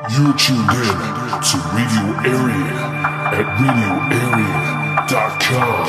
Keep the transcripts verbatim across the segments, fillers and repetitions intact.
You're tuned in to Radio Area at radio area dot com.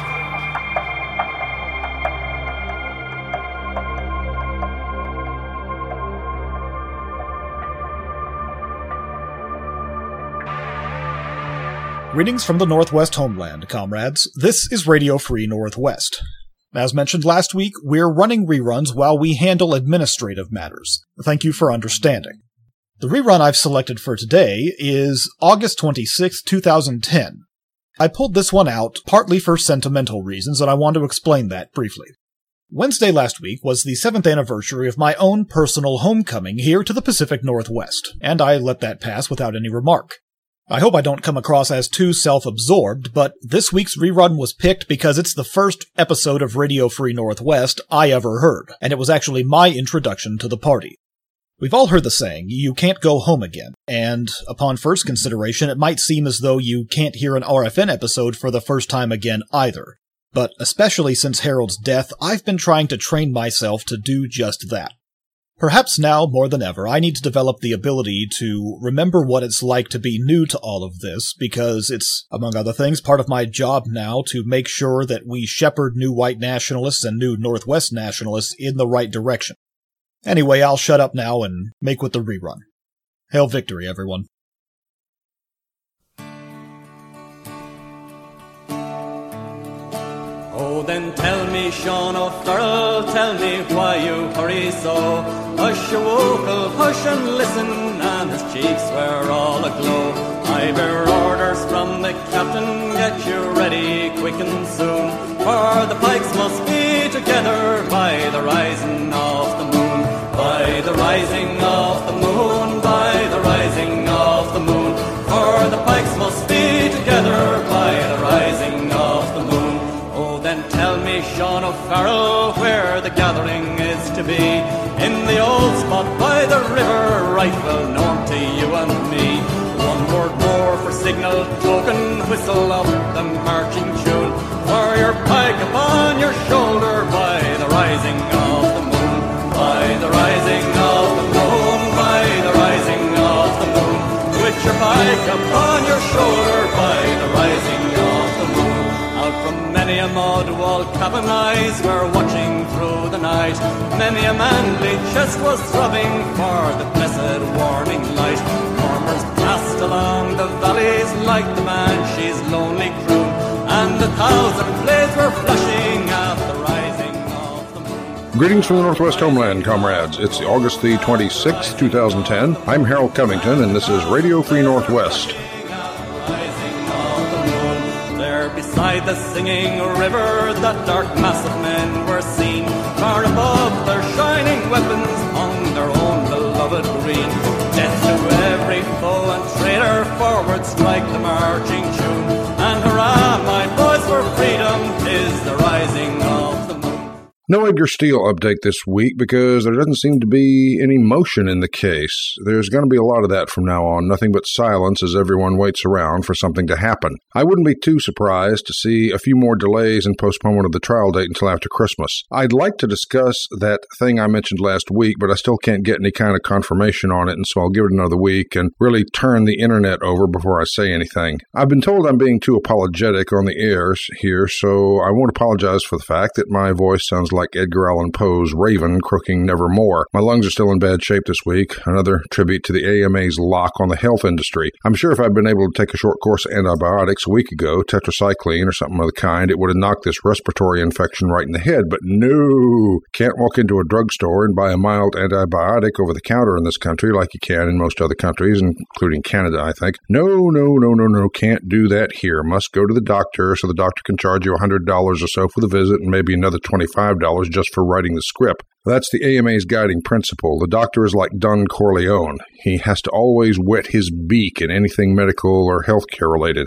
Greetings from the Northwest homeland, comrades. This is Radio Free Northwest. As mentioned last week, we're running reruns while we handle administrative matters. Thank you for understanding. The rerun I've selected for today is August twenty-sixth, twenty ten. I pulled this one out partly for sentimental reasons, and I want to explain that briefly. Wednesday last week was the seventh anniversary of my own personal homecoming here to the Pacific Northwest, and I let that pass without any remark. I hope I don't come across as too self-absorbed, but this week's rerun was picked because it's the first episode of Radio Free Northwest I ever heard, and it was actually my introduction to the party. We've all heard the saying, you can't go home again, and upon first consideration it might seem as though you can't hear an R F N episode for the first time again either. But especially since Harold's death, I've been trying to train myself to do just that. Perhaps now, more than ever, I need to develop the ability to remember what it's like to be new to all of this, because it's, among other things, part of my job now to make sure that we shepherd new white nationalists and new Northwest nationalists in the right direction. Anyway, I'll shut up now and make with the rerun. Hail victory, everyone. Oh, then tell me, Sean O'Farrell, tell me why you hurry so. Hush, your wokel, hush and listen, and his cheeks were all aglow. I bear orders from the captain, get you ready quick and soon, for the pikes must be together by the rising of the moon. By the rising of the moon, by the rising of the moon, for the pikes must be together by the rising of the moon. Oh, then tell me, Sean O'Farrell, where the gathering is to be. In the old spot by the river, right well known to you and me. One word more for signal token, whistle up the marching tune, for your pike upon your shoulder by the rising of the moon. By the rising of the moon, by the rising of the moon, with your pike upon your shoulder by the rising of the moon. Out from many a mud wall cabin eyes were watching through the night. Many a manly chest was throbbing for the blessed warning light. Farmers passed along the valleys like the banshee's lonely croon, and a thousand blades were flashing at the rising of the moon. Greetings from the Northwest homeland, comrades. It's August the twenty-sixth, twenty ten. I'm Harold Covington, and this is Radio Free Northwest. Beside the singing river, that dark mass of men were seen. Far above their shining weapons hung their own beloved green. Death to every foe and traitor, forward strike the marching tune. And hurrah, my boys, for freedom is the rising of the moon. No Edgar Steele update this week because there doesn't seem to be any motion in the case. There's going to be a lot of that from now on, nothing but silence as everyone waits around for something to happen. I wouldn't be too surprised to see a few more delays and postponement of the trial date until after Christmas. I'd like to discuss that thing I mentioned last week, but I still can't get any kind of confirmation on it, and so I'll give it another week and really turn the internet over before I say anything. I've been told I'm being too apologetic on the airs here, so I won't apologize for the fact that my voice sounds like like Edgar Allan Poe's Raven crooking nevermore. My lungs are still in bad shape this week, another tribute to the A M A's lock on the health industry. I'm sure if I'd been able to take a short course of antibiotics a week ago, tetracycline or something of the kind, it would have knocked this respiratory infection right in the head, but no! Can't walk into a drugstore and buy a mild antibiotic over the counter in this country like you can in most other countries, including Canada, I think. No, no, no, no, no, can't do that here. Must go to the doctor so the doctor can charge you one hundred dollars or so for the visit and maybe another twenty-five dollars just for writing the script. That's the A M A's guiding principle. The doctor is like Don Corleone. He has to always wet his beak in anything medical or healthcare related.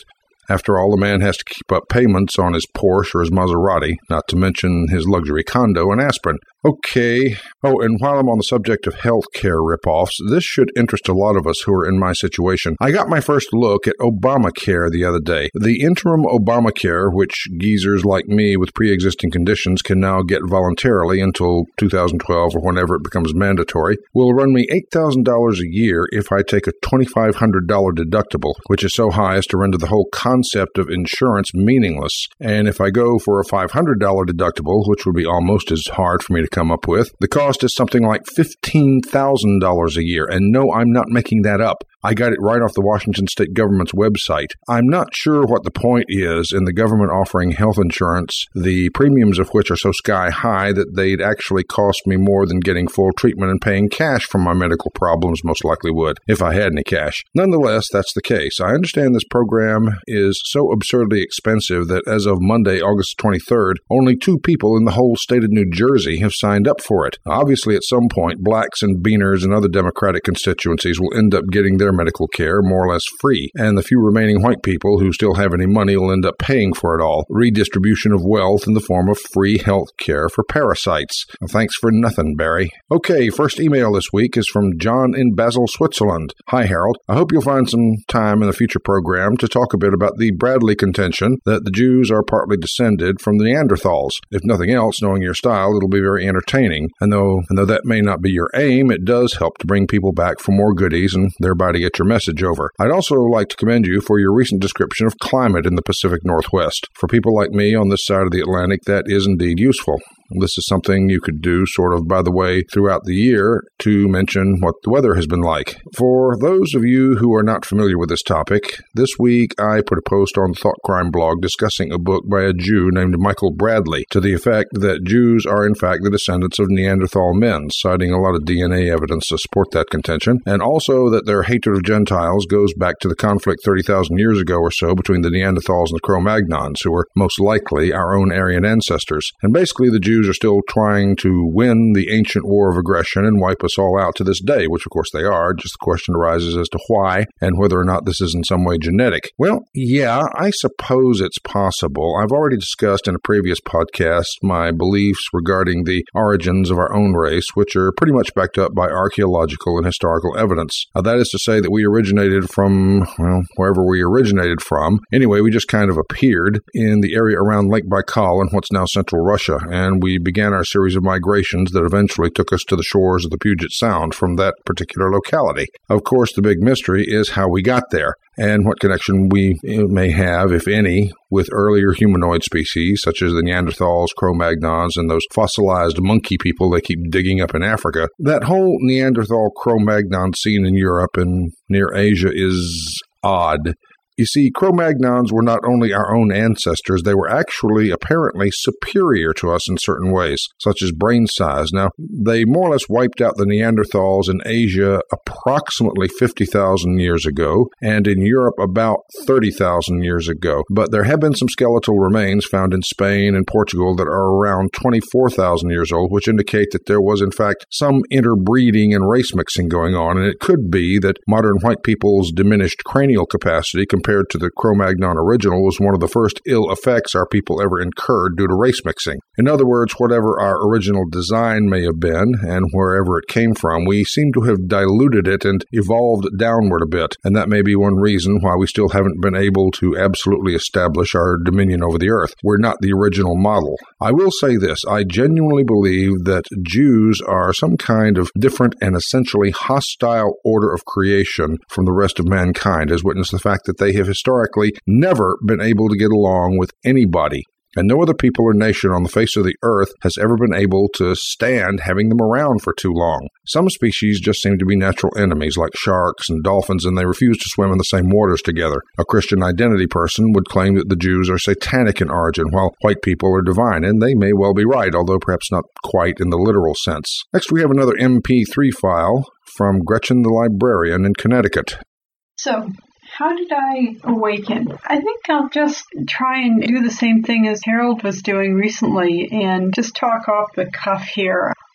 After all, the man has to keep up payments on his Porsche or his Maserati, not to mention his luxury condo in Aspen. Okay. Oh, and while I'm on the subject of healthcare ripoffs, this should interest a lot of us who are in my situation. I got my first look at Obamacare the other day. The interim Obamacare, which geezers like me with pre-existing conditions can now get voluntarily until two thousand twelve or whenever it becomes mandatory, will run me eight thousand dollars a year if I take a twenty-five hundred dollars deductible, which is so high as to render the whole concept of insurance meaningless. And if I go for a five hundred dollars deductible, which would be almost as hard for me to come up with, the cost is something like fifteen thousand dollars a year. And no, I'm not making that up. I got it right off the Washington state government's website. I'm not sure what the point is in the government offering health insurance, the premiums of which are so sky high that they'd actually cost me more than getting full treatment and paying cash for my medical problems most likely would, if I had any cash. Nonetheless, that's the case. I understand this program is so absurdly expensive that as of Monday, August twenty-third, only two people in the whole state of New Jersey have signed up for it. Obviously, at some point, blacks and beaners and other Democratic constituencies will end up getting their medical care more or less free, and the few remaining white people who still have any money will end up paying for it all. Redistribution of wealth in the form of free health care for parasites. Thanks for nothing, Barry. Okay, first email this week is from John in Basel, Switzerland. Hi, Harold. I hope you'll find some time in the future program to talk a bit about the Bradley contention that the Jews are partly descended from the Neanderthals. If nothing else, knowing your style, it'll be very entertaining. And though, and though that may not be your aim, it does help to bring people back for more goodies and thereby to get your message over. I'd also like to commend you for your recent description of climate in the Pacific Northwest. For people like me on this side of the Atlantic, that is indeed useful. This is something you could do sort of by the way throughout the year to mention what the weather has been like. For those of you who are not familiar with this topic, this week I put a post on the Thought Crime blog discussing a book by a Jew named Michael Bradley to the effect that Jews are in fact the descendants of Neanderthal men, citing a lot of D N A evidence to support that contention, and also that their hatred of Gentiles goes back to the conflict thirty thousand years ago or so between the Neanderthals and the Cro-Magnons, who were most likely our own Aryan ancestors. And basically the Jews are still trying to win the ancient war of aggression and wipe us all out to this day, which of course they are. Just the question arises as to why and whether or not this is in some way genetic. Well, yeah, I suppose it's possible. I've already discussed in a previous podcast my beliefs regarding the origins of our own race, which are pretty much backed up by archaeological and historical evidence. Now, that is to say that we originated from, well, wherever we originated from. Anyway, we just kind of appeared in the area around Lake Baikal in what's now central Russia, and we began our series of migrations that eventually took us to the shores of the Puget Sound from that particular locality. Of course, the big mystery is how we got there, and what connection we may have, if any, with earlier humanoid species, such as the Neanderthals, Cro-Magnons, and those fossilized monkey people they keep digging up in Africa. That whole Neanderthal Cro-Magnon scene in Europe and near Asia is odd. You see, Cro-Magnons were not only our own ancestors, they were actually apparently superior to us in certain ways, such as brain size. Now, they more or less wiped out the Neanderthals in Asia approximately fifty thousand years ago, and in Europe about thirty thousand years ago. But there have been some skeletal remains found in Spain and Portugal that are around twenty-four thousand years old, which indicate that there was in fact some interbreeding and race mixing going on, and it could be that modern white people's diminished cranial capacity compared to the Cro-Magnon original was one of the first ill effects our people ever incurred due to race mixing. In other words, whatever our original design may have been, and wherever it came from, we seem to have diluted it and evolved downward a bit, and that may be one reason why we still haven't been able to absolutely establish our dominion over the earth. We're not the original model. I will say this, I genuinely believe that Jews are some kind of different and essentially hostile order of creation from the rest of mankind, as witness the fact that they have historically never been able to get along with anybody. And no other people or nation on the face of the earth has ever been able to stand having them around for too long. Some species just seem to be natural enemies, like sharks and dolphins, and they refuse to swim in the same waters together. A Christian identity person would claim that the Jews are satanic in origin, while white people are divine, and they may well be right, although perhaps not quite in the literal sense. Next, we have another M P three file from Gretchen the Librarian in Connecticut. So, how did I awaken? I think I'll just try and do the same thing as Harold was doing recently and just talk off the cuff here.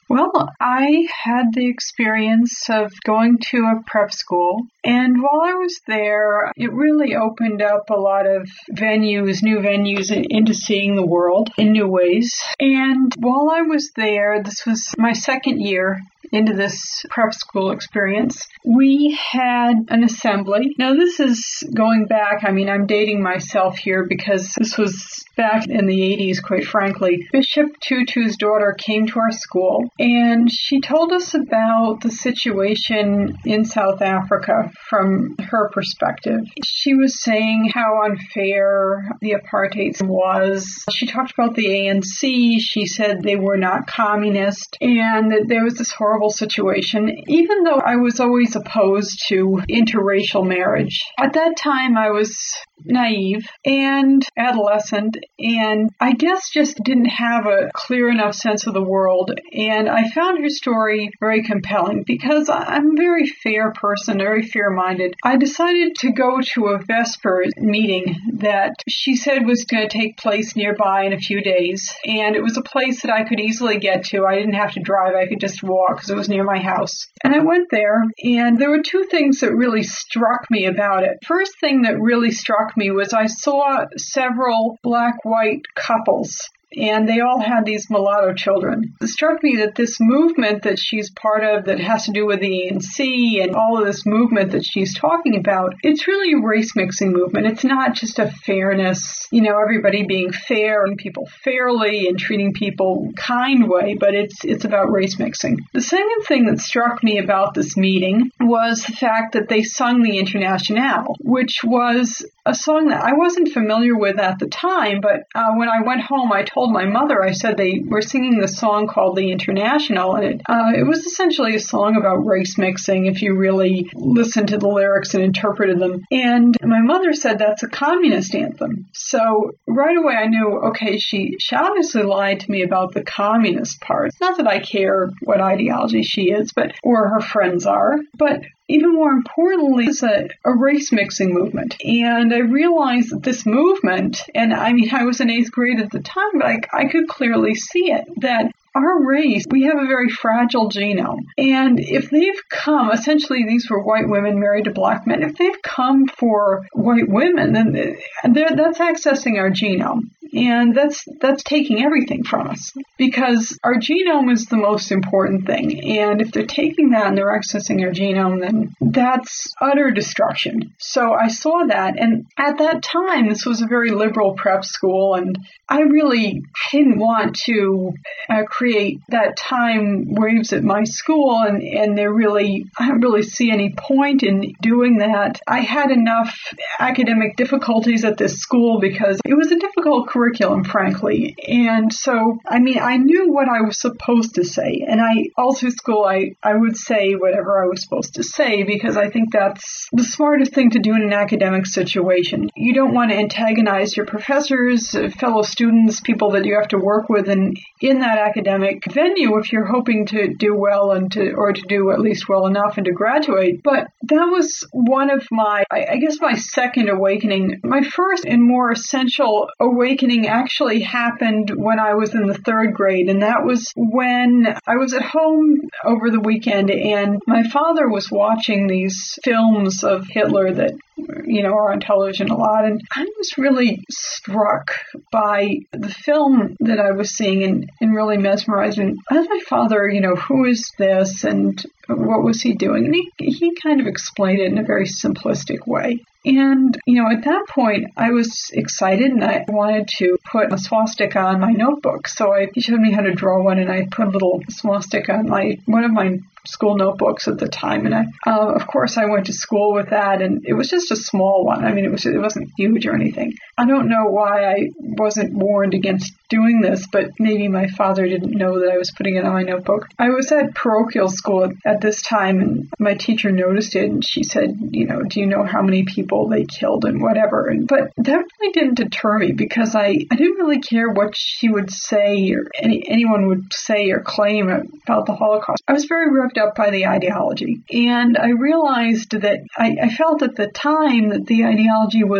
Well, I had the experience of going to a prep school, and while I was there, it really opened up a lot of venues, new venues, into seeing the world in new ways. And while I was there, this was my second year into this prep school experience, we had an assembly. Now, this is going back, I mean, I'm dating myself here because this was back in the eighties, quite frankly. Bishop Tutu's daughter came to our school, and she told us about the situation in South Africa from her perspective. She was saying how unfair the apartheid was. She talked about the A N C. She said they were not communist, and that there was this horrible situation, even though I was always opposed to interracial marriage. At that time, I was naive and adolescent, and I guess just didn't have a clear enough sense of the world. And I found her story very compelling because I'm a very fair person, very fair-minded. I decided to go to a Vespers meeting that she said was going to take place nearby in a few days, and it was a place that I could easily get to. I didn't have to drive. I could just walk because it was near my house. And I went there, and there were two things that really struck me about it. First thing that really struck me was I saw several black-white couples, and they all had these mulatto children. It struck me that this movement that she's part of that has to do with the A N C and all of this movement that she's talking about, it's really a race-mixing movement. It's not just a fairness, you know, everybody being fair and people fairly and treating people kind way, but it's it's about race-mixing. The second thing that struck me about this meeting was the fact that they sung the Internationale, which was a song that I wasn't familiar with at the time, but uh, when I went home, I told my mother, I said they were singing the song called The Internationale, and it, uh, it was essentially a song about race mixing if you really listened to the lyrics and interpreted them. And my mother said that's a communist anthem. So right away I knew, okay, she, she obviously lied to me about the communist part. Not that I care what ideology she is, but or her friends are, but even more importantly, it's a, a race-mixing movement. And I realized that this movement, and I mean, I was in eighth grade at the time, but I, I could clearly see it, that our race, we have a very fragile genome. And if they've come, essentially these were white women married to black men, if they've come for white women, then that's accessing our genome. And that's that's taking everything from us, because our genome is the most important thing. And if they're taking that and they're accessing our genome, then that's utter destruction. So I saw that. And at that time, this was a very liberal prep school. And I really didn't want to uh, create that time waves at my school. And, and there really, I don't really see any point in doing that. I had enough academic difficulties at this school because it was a difficult curriculum, frankly. And so, I mean, I knew what I was supposed to say. And I, all through school, I, I would say whatever I was supposed to say because I think that's the smartest thing to do in an academic situation. You don't want to antagonize your professors, fellow students, people that you have to work with in, in that academic venue if you're hoping to do well and to, or to do at least well enough and to graduate. But that was one of my, I, I guess my second awakening. My first and more essential awakening actually happened when I was in the third grade, and that was when I was at home over the weekend and my father was watching these films of Hitler that, you know, are on television a lot, and I was really struck by the film that I was seeing and, and really mesmerized. And I asked my father, you know, who is this and what was he doing? And he, he kind of explained it in a very simplistic way. And, you know, at that point, I was excited and I wanted to put a swastika on my notebook. So I, he showed me how to draw one, and I put a little swastika on my one of my school notebooks at the time. And I, uh, of course, I went to school with that, and it was just a small one. I mean, it was it wasn't huge or anything. I don't know why I wasn't warned against doing this, but maybe my father didn't know that I was putting it on my notebook. I was at parochial school at, at this time, and my teacher noticed it, and she said, you know, do you know how many people they killed and whatever? And but that really didn't deter me because I, I didn't really care what she would say or any anyone would say or claim about the Holocaust. I was very revved up by the ideology, and I realized that I, I felt at the time that the ideology was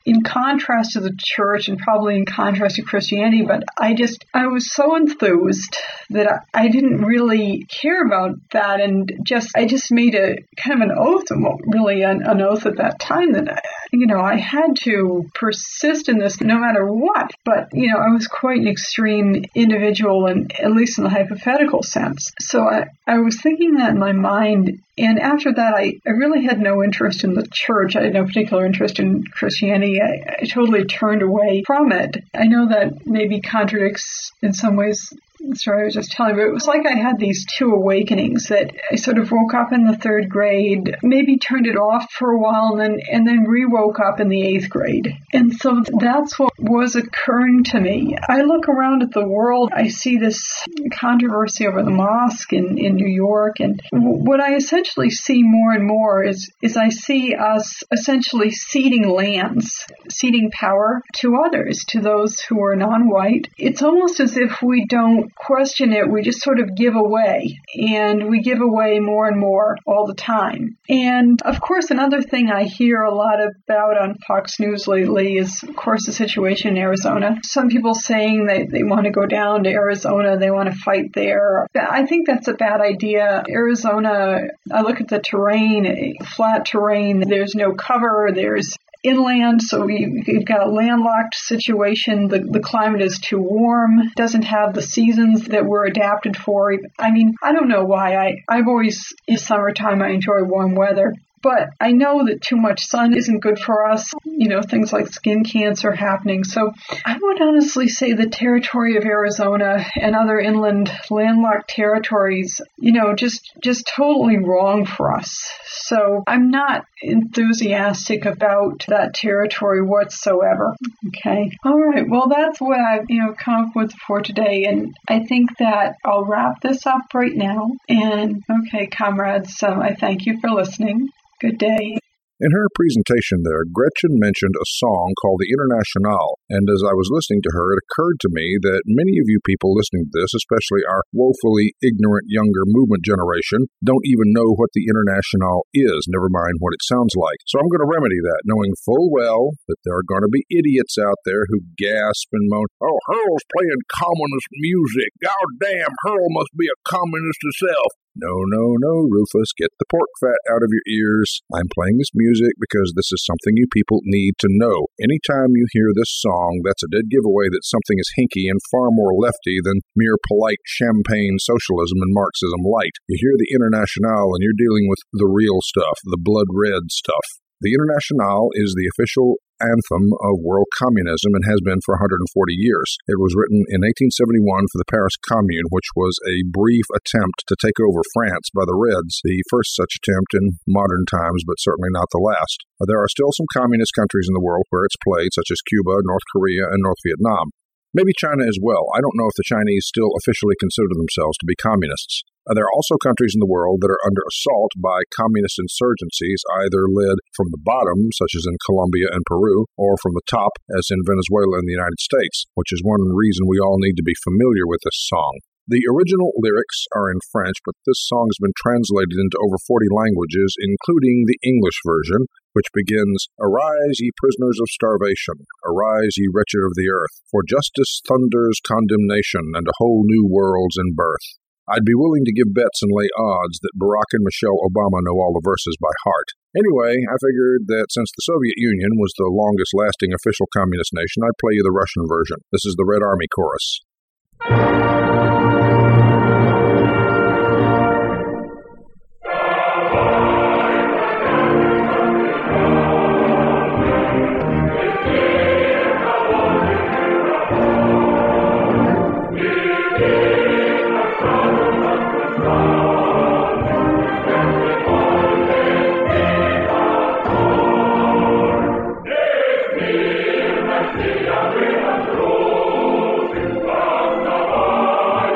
in contrast to the church and probably in contrast to Christianity, but I just, I was so enthused that I, I didn't really care about that, and just, I just made a kind of an oath, well, really an, an oath at that time that, I, you know, I had to persist in this no matter what. But, you know, I was quite an extreme individual, and at least in the hypothetical sense. So I, I was thinking that in my mind. And after that, I, I really had no interest in the church. I had no particular interest in Christianity. I, I totally turned away from it. I know that maybe contradicts in some ways the story I was just telling, but it was like I had these two awakenings that I sort of woke up in the third grade, maybe turned it off for a while, and then, and then re-woke up in the eighth grade. And so that's what was occurring to me. I look around at the world, I see this controversy over the mosque in, in New York, and what I essentially see more and more is, is I see us essentially ceding lands, ceding power to others, to those who are non-white. It's almost as if we don't question it, we just sort of give away, and we give away more and more all the time. And of course, another thing I hear a lot about on Fox News lately is, of course, the situation in Arizona. Some people saying that they want to go down to Arizona, they want to fight there. I think that's a bad idea. Arizona, I look at the terrain, flat terrain, there's no cover, there's inland, so you, you've got a landlocked situation. The, the climate is too warm, doesn't have the seasons that we're adapted for. I mean, I don't know why. I, I've always, in summertime, I enjoy warm weather. But I know that too much sun isn't good for us. You know, things like skin cancer happening. So I would honestly say the territory of Arizona and other inland landlocked territories, you know, just, just totally wrong for us. So I'm not enthusiastic about that territory whatsoever. Okay. All right. Well, that's what I've, you know, come up with for today. And I think that I'll wrap this up right now. And okay, comrades, um, I thank you for listening. Good day. In her presentation there, Gretchen mentioned a song called the Internationale, and as I was listening to her, it occurred to me that many of you people listening to this, especially our woefully ignorant younger movement generation, don't even know what the Internationale is, never mind what it sounds like. So I'm going to remedy that, knowing full well that there are going to be idiots out there who gasp and moan, "Oh, Hurl's playing communist music. God damn, Hurl must be a communist himself." No, no, no, Rufus, get the pork fat out of your ears. I'm playing this music because this is something you people need to know. Anytime you hear this song, that's a dead giveaway that something is hinky and far more lefty than mere polite champagne socialism and Marxism light. You hear the Internationale and you're dealing with the real stuff, the blood red stuff. The Internationale is the official anthem of world communism and has been for one hundred forty years. It was written in eighteen seventy-one for the Paris Commune, which was a brief attempt to take over France by the Reds, the first such attempt in modern times, but certainly not the last. There are still some communist countries in the world where it's played, such as Cuba, North Korea, and North Vietnam. Maybe China as well. I don't know if the Chinese still officially consider themselves to be communists. There are also countries in the world that are under assault by communist insurgencies, either led from the bottom, such as in Colombia and Peru, or from the top, as in Venezuela and the United States, which is one reason we all need to be familiar with this song. The original lyrics are in French, but this song has been translated into over forty languages, including the English version, which begins, "Arise, ye prisoners of starvation, arise, ye wretched of the earth, for justice thunders condemnation, and a whole new world's in birth." I'd be willing to give bets and lay odds that Barack and Michelle Obama know all the verses by heart. Anyway, I figured that since the Soviet Union was the longest-lasting official communist nation, I'd play you the Russian version. This is the Red Army chorus. Thank you.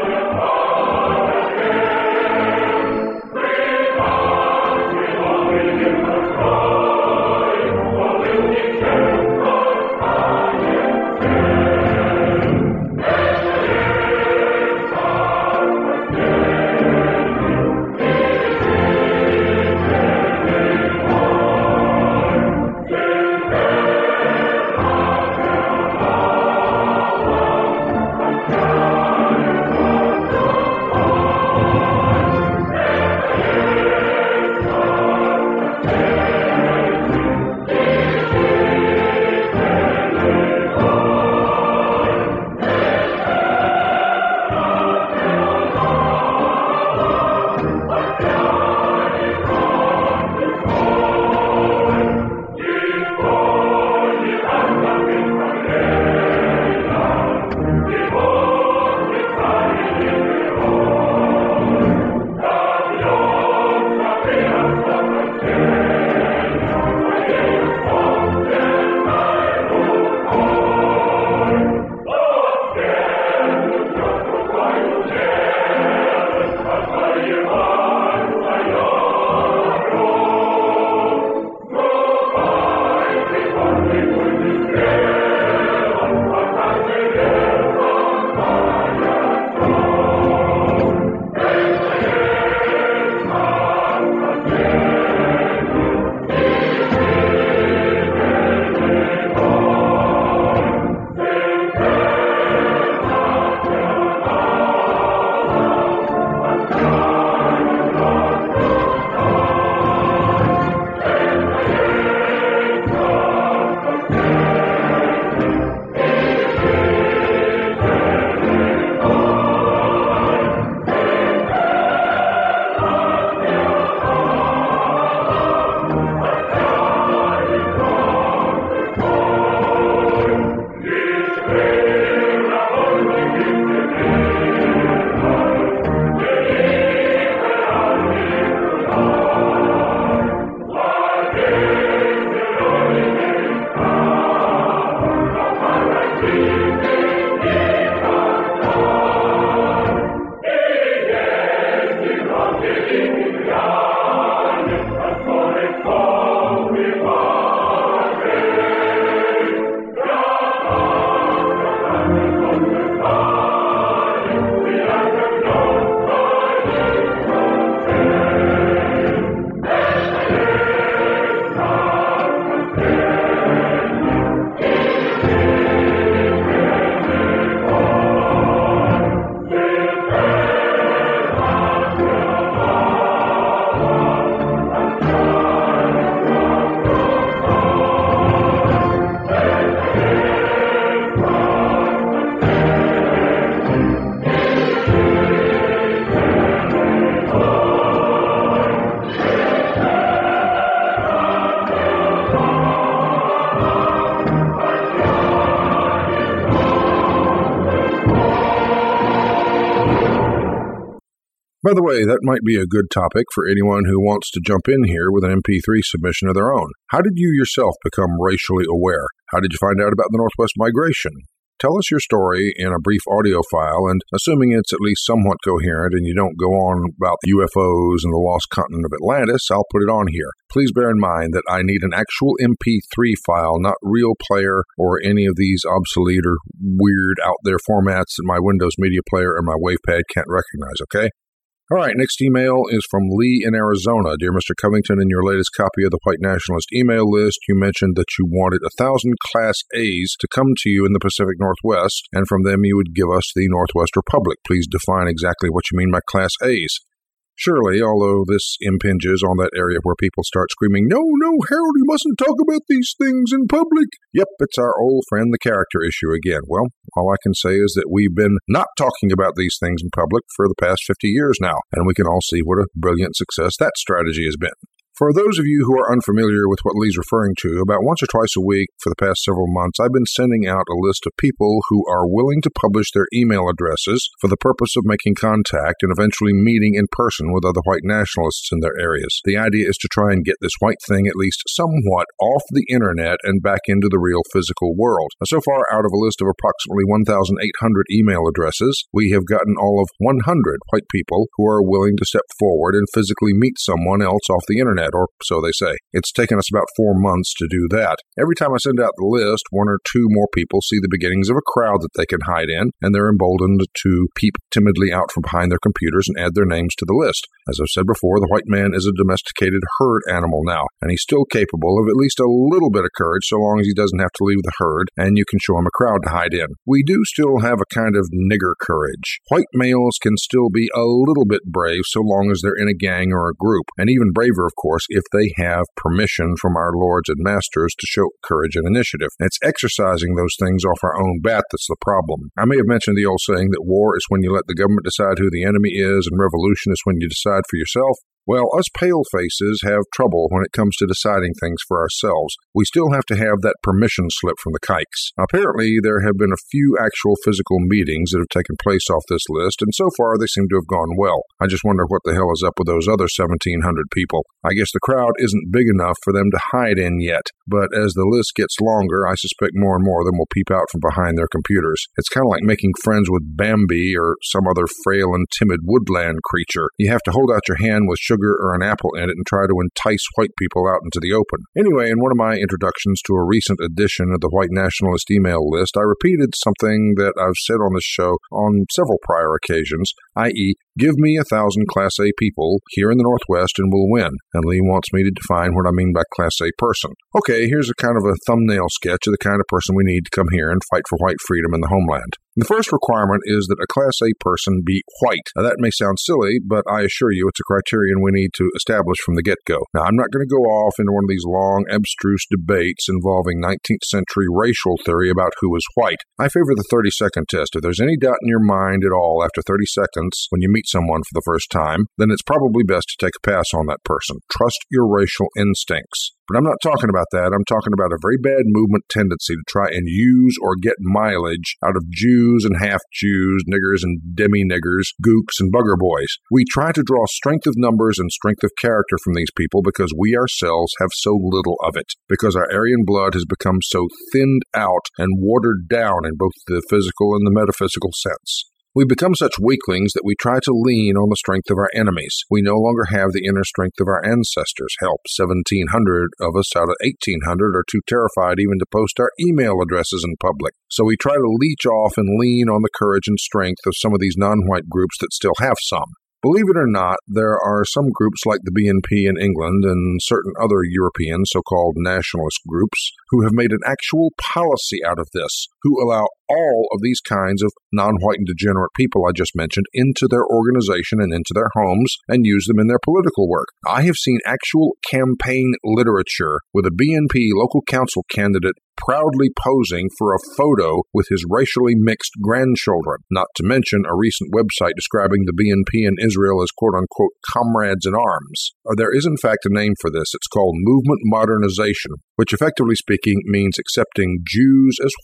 By the way, that might be a good topic for anyone who wants to jump in here with an M P three submission of their own. How did you yourself become racially aware? How did you find out about the Northwest migration? Tell us your story in a brief audio file, and assuming it's at least somewhat coherent and you don't go on about the U F Os and the lost continent of Atlantis, I'll put it on here. Please bear in mind that I need an actual M P three file, not Real Player or any of these obsolete or weird out there formats that my Windows Media Player and my WavePad can't recognize, okay? All right, next email is from Lee in Arizona. Dear Mister Covington, in your latest copy of the White Nationalist email list, you mentioned that you wanted a thousand Class A's to come to you in the Pacific Northwest, and from them you would give us the Northwest Republic. Please define exactly what you mean by Class A's. Surely, although this impinges on that area where people start screaming, "No, no, Harold, you mustn't talk about these things in public." Yep, it's our old friend, the character issue again. Well, all I can say is that we've been not talking about these things in public for the past fifty years now, and we can all see what a brilliant success that strategy has been. For those of you who are unfamiliar with what Lee's referring to, about once or twice a week for the past several months, I've been sending out a list of people who are willing to publish their email addresses for the purpose of making contact and eventually meeting in person with other white nationalists in their areas. The idea is to try and get this white thing at least somewhat off the internet and back into the real physical world. Now, so far, out of a list of approximately one thousand eight hundred email addresses, we have gotten all of one hundred white people who are willing to step forward and physically meet someone else off the internet, or so they say. It's taken us about four months to do that. Every time I send out the list, one or two more people see the beginnings of a crowd that they can hide in, and they're emboldened to peep timidly out from behind their computers and add their names to the list. As I've said before, the white man is a domesticated herd animal now, and he's still capable of at least a little bit of courage so long as he doesn't have to leave the herd, and you can show him a crowd to hide in. We do still have a kind of nigger courage. White males can still be a little bit brave so long as they're in a gang or a group, and even braver, of course, if they have permission from our lords and masters to show courage and initiative. And it's exercising those things off our own bat that's the problem. I may have mentioned the old saying that war is when you let the government decide who the enemy is, and revolution is when you decide for yourself. Well, us pale faces have trouble when it comes to deciding things for ourselves. We still have to have that permission slip from the kikes. Apparently, there have been a few actual physical meetings that have taken place off this list, and so far they seem to have gone well. I just wonder what the hell is up with those other seventeen hundred people. I guess the crowd isn't big enough for them to hide in yet, but as the list gets longer, I suspect more and more of them will peep out from behind their computers. It's kind of like making friends with Bambi or some other frail and timid woodland creature. You have to hold out your hand with sugar or an apple in it and try to entice white people out into the open. Anyway, in one of my introductions to a recent edition of the White Nationalist email list, I repeated something that I've said on this show on several prior occasions, that is, give me a thousand Class A people here in the Northwest and we'll win. And Lee wants me to define what I mean by Class A person. Okay, here's a kind of a thumbnail sketch of the kind of person we need to come here and fight for white freedom in the homeland. The first requirement is that a Class A person be white. Now, that may sound silly, but I assure you it's a criterion we need to establish from the get-go. Now, I'm not going to go off into one of these long, abstruse debates involving nineteenth century racial theory about who is white. I favor the thirty-second test. If there's any doubt in your mind at all after thirty seconds when you meet someone for the first time, then it's probably best to take a pass on that person. Trust your racial instincts. But I'm not talking about that. I'm talking about a very bad movement tendency to try and use or get mileage out of Jews and half-Jews, niggers and demi-niggers, gooks and bugger boys. We try to draw strength of numbers and strength of character from these people because we ourselves have so little of it, because our Aryan blood has become so thinned out and watered down in both the physical and the metaphysical sense. We become such weaklings that we try to lean on the strength of our enemies. We no longer have the inner strength of our ancestors. Help, seventeen hundred of us out of eighteen hundred are too terrified even to post our email addresses in public. So we try to leech off and lean on the courage and strength of some of these non-white groups that still have some. Believe it or not, there are some groups like the B N P in England and certain other European so-called nationalist groups who have made an actual policy out of this, who allow all of these kinds of non-white and degenerate people I just mentioned into their organization and into their homes and use them in their political work. I have seen actual campaign literature with a B N P local council candidate proudly posing for a photo with his racially mixed grandchildren, not to mention a recent website describing the B N P in Israel as quote-unquote comrades in arms. There is in fact a name for this. It's called movement modernization, which effectively speaking means accepting Jews as white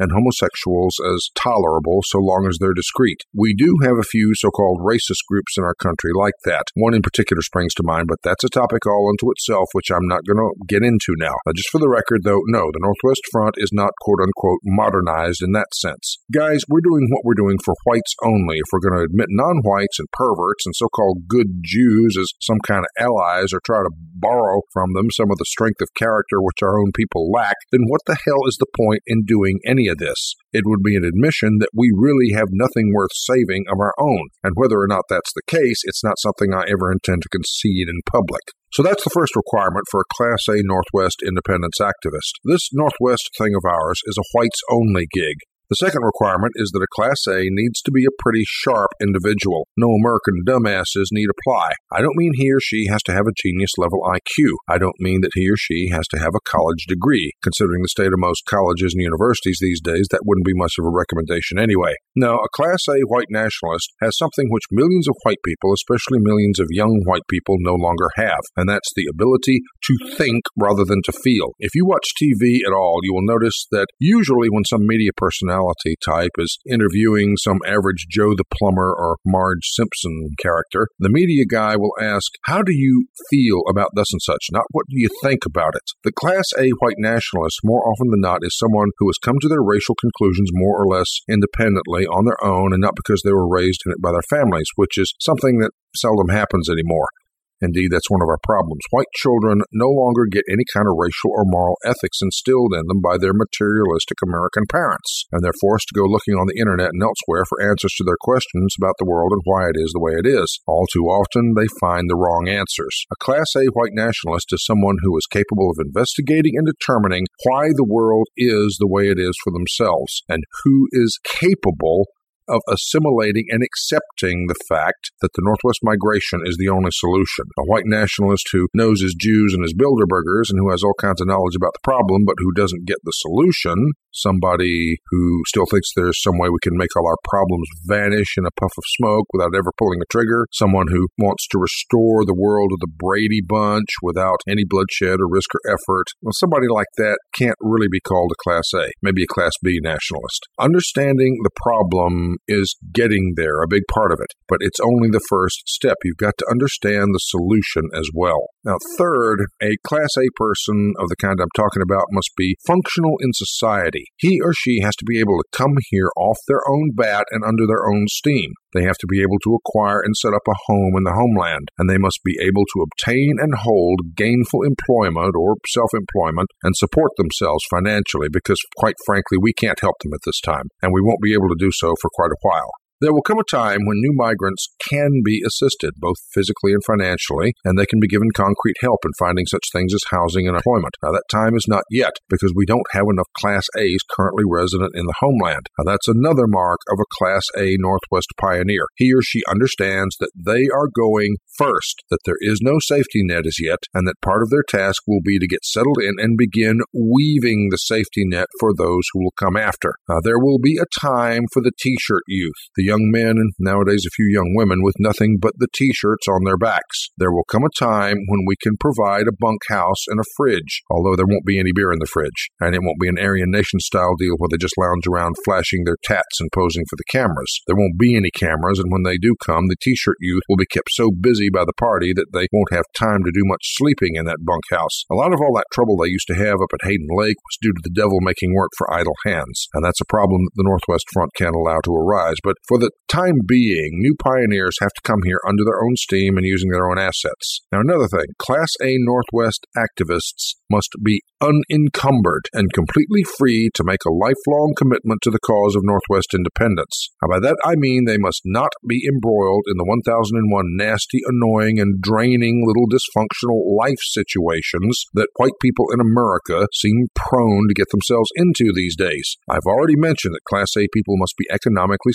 and homosexuals as tolerable so long as they're discreet. We do have a few so-called racist groups in our country like that. One in particular springs to mind, but that's a topic all unto itself, which I'm not going to get into now. Now. Just for the record, though, no, the Northwest Front is not quote-unquote modernized in that sense. Guys, we're doing what we're doing for whites only. If we're going to admit non-whites and perverts and so-called good Jews as some kind of allies or try to borrow from them some of the strength of character which our own people lack, then what the hell is the point in doing any of this? It would be an admission that we really have nothing worth saving of our own, and whether or not that's the case, it's not something I ever intend to concede in public. So that's the first requirement for a Class A Northwest independence activist. This Northwest thing of ours is a whites-only gig. The second requirement is that a Class A needs to be a pretty sharp individual. No American dumbasses need apply. I don't mean he or she has to have a genius-level I Q. I don't mean that he or she has to have a college degree. Considering the state of most colleges and universities these days, that wouldn't be much of a recommendation anyway. No, a Class A white nationalist has something which millions of white people, especially millions of young white people, no longer have, and that's the ability to think rather than to feel. If you watch T V at all, you will notice that usually when some media personality type is interviewing some average Joe the Plumber or Marge Simpson character, the media guy will ask, how do you feel about thus and such, not what do you think about it? The Class A white nationalist, more often than not, is someone who has come to their racial conclusions more or less independently on their own and not because they were raised in it by their families, which is something that seldom happens anymore. Indeed, that's one of our problems. White children no longer get any kind of racial or moral ethics instilled in them by their materialistic American parents, and they're forced to go looking on the internet and elsewhere for answers to their questions about the world and why it is the way it is. All too often, they find the wrong answers. A Class A white nationalist is someone who is capable of investigating and determining why the world is the way it is for themselves, and who is capable of assimilating and accepting the fact that the Northwest migration is the only solution. A white nationalist who knows his Jews and his Bilderbergers and who has all kinds of knowledge about the problem but who doesn't get the solution, somebody who still thinks there's some way we can make all our problems vanish in a puff of smoke without ever pulling a trigger, someone who wants to restore the world to the Brady Bunch without any bloodshed or risk or effort. Well, somebody like that can't really be called a Class A, maybe a Class B nationalist. Understanding the problem is getting there, a big part of it, but it's only the first step. You've got to understand the solution as well. Now, third, a Class A person of the kind I'm talking about must be functional in society. He or she has to be able to come here off their own bat and under their own steam. They have to be able to acquire and set up a home in the homeland, and they must be able to obtain and hold gainful employment or self-employment and support themselves financially because, quite frankly, we can't help them at this time, and we won't be able to do so for quite a while. There will come a time when new migrants can be assisted, both physically and financially, and they can be given concrete help in finding such things as housing and employment. Now, that time is not yet, because we don't have enough Class A's currently resident in the homeland. Now, that's another mark of a Class A Northwest pioneer. He or she understands that they are going first, that there is no safety net as yet, and that part of their task will be to get settled in and begin weaving the safety net for those who will come after. Now, there will be a time for the T-shirt youth, the young men and nowadays a few young women with nothing but the T-shirts on their backs. There will come a time when we can provide a bunkhouse and a fridge, although there won't be any beer in the fridge, and it won't be an Aryan Nation-style deal where they just lounge around flashing their tats and posing for the cameras. There won't be any cameras, and when they do come, the T-shirt youth will be kept so busy by the party that they won't have time to do much sleeping in that bunkhouse. A lot of all that trouble they used to have up at Hayden Lake was due to the devil making work for idle hands, and that's a problem that the Northwest Front can't allow to arise. But for the time being, new pioneers have to come here under their own steam and using their own assets. Now, another thing, Class A Northwest activists must be unencumbered and completely free to make a lifelong commitment to the cause of Northwest independence. Now, by that I mean they must not be embroiled in the one thousand one nasty, annoying, and draining little dysfunctional life situations that white people in America seem prone to get themselves into these days. I've already mentioned that Class A people must be economically self-sufficient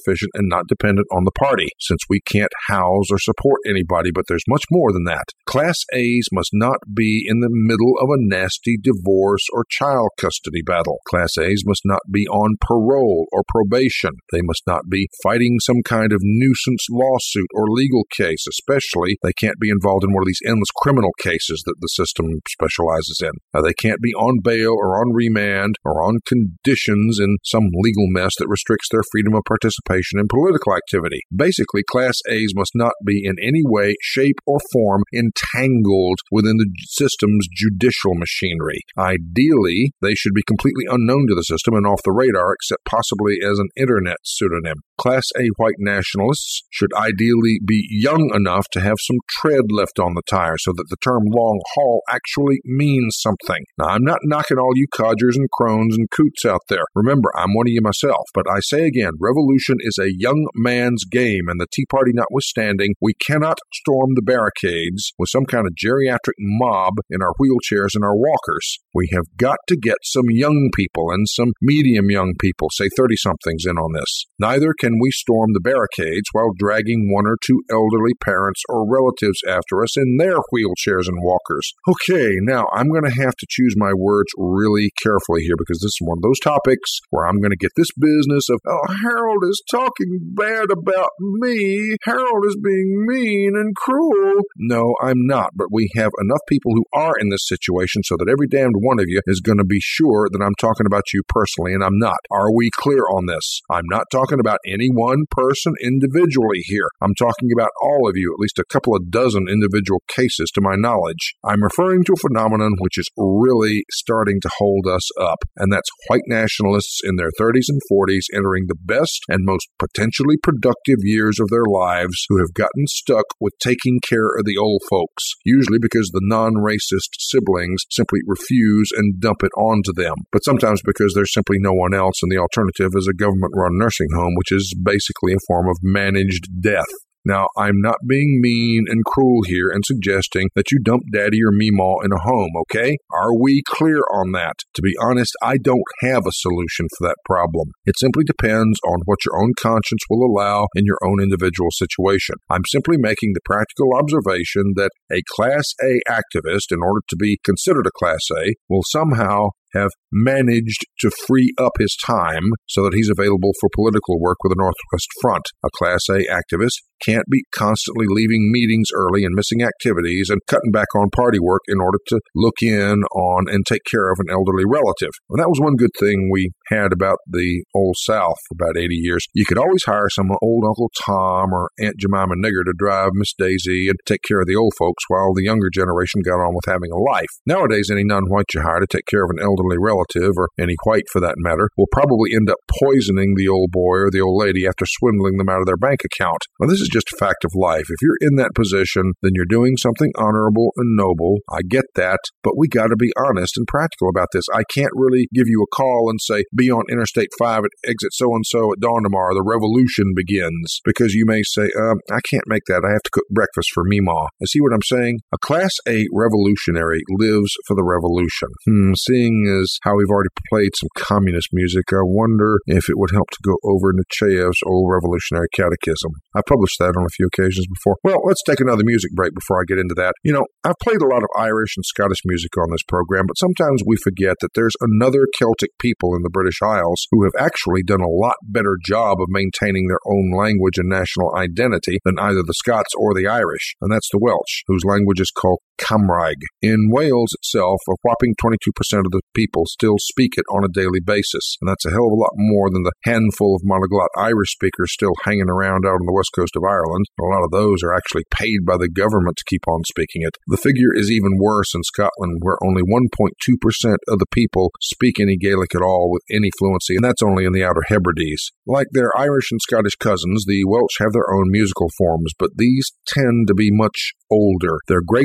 self-sufficient and not dependent on the party, since we can't house or support anybody, but there's much more than that. Class A's must not be in the middle of a nasty divorce or child custody battle. Class A's must not be on parole or probation. They must not be fighting some kind of nuisance lawsuit or legal case, especially they can't be involved in one of these endless criminal cases that the system specializes in. Uh, they can't be on bail or on remand or on conditions in some legal mess that restricts their freedom of participation in political activity. Basically, Class A's must not be in any way, shape, or form entangled within the system's judicial machinery. Ideally, they should be completely unknown to the system and off the radar, except possibly as an internet pseudonym. Class A white nationalists should ideally be young enough to have some tread left on the tire so that the term long haul actually means something. Now, I'm not knocking all you codgers and crones and coots out there. Remember, I'm one of you myself. But I say again, revolution is a young man's game, and the Tea Party notwithstanding, we cannot storm the barricades with some kind of geriatric mob in our wheelchairs and our walkers. We have got to get some young people and some medium young people, say thirty-somethings, in on this. Neither can we storm the barricades while dragging one or two elderly parents or relatives after us in their wheelchairs and walkers. Okay, now I'm going to have to choose my words really carefully here, because this is one of those topics where I'm going to get this business of, oh, Harold is talking bad about me. Harold is being mean and cruel. No, I'm not, but we have enough people who are in this situation so that every damned one of you is going to be sure that I'm talking about you personally, and I'm not. Are we clear on this? I'm not talking about any one person individually here. I'm talking about all of you, at least a couple of dozen individual cases to my knowledge. I'm referring to a phenomenon which is really starting to hold us up, and that's white nationalists in their thirties and forties entering the best and most potentially productive years of their lives who have gotten stuck with taking care of the old folks, usually because the non-racist siblings simply refuse and dump it onto them, but sometimes because there's simply no one else, and the alternative is a government-run nursing home, which is basically a form of managed death. Now, I'm not being mean and cruel here and suggesting that you dump daddy or meemaw in a home, okay? Are we clear on that? To be honest, I don't have a solution for that problem. It simply depends on what your own conscience will allow in your own individual situation. I'm simply making the practical observation that a Class A activist, in order to be considered a Class A, will somehow have managed to free up his time so that he's available for political work with the Northwest Front. A Class A activist can't be constantly leaving meetings early and missing activities and cutting back on party work in order to look in on and take care of an elderly relative. And that was one good thing we had about the old South for about eighty years. You could always hire some old Uncle Tom or Aunt Jemima Nigger to drive Miss Daisy and take care of the old folks while the younger generation got on with having a life. Nowadays, any non-white you hire to take care of an elderly relative, or any white for that matter, will probably end up poisoning the old boy or the old lady after swindling them out of their bank account. Now, this is just a fact of life. If you're in that position, then you're doing something honorable and noble. I get that, but we got to be honest and practical about this. I can't really give you a call and say, be on Interstate five at exit so-and-so at dawn tomorrow. The revolution begins. Because you may say, um, I can't make that. I have to cook breakfast for Meemaw. You see what I'm saying? A Class A revolutionary lives for the revolution. Hmm, seeing as how we've already played some communist music, I wonder if it would help to go over into Chayev's old revolutionary catechism. I published that on a few occasions before. Well, let's take another music break before I get into that. You know, I've played a lot of Irish and Scottish music on this program, but sometimes we forget that there's another Celtic people in the British Isles who have actually done a lot better job of maintaining their own language and national identity than either the Scots or the Irish, and that's the Welsh, whose language is called Cymraeg. In Wales itself, a whopping twenty-two percent of the people still speak it on a daily basis, and that's a hell of a lot more than the handful of monoglot Irish speakers still hanging around out on the west coast of Ireland. A lot of those are actually paid by the government to keep on speaking it. The figure is even worse in Scotland, where only one point two percent of the people speak any Gaelic at all with any fluency, and that's only in the Outer Hebrides. Like their Irish and Scottish cousins, the Welsh have their own musical forms, but these tend to be much older. Their great harpers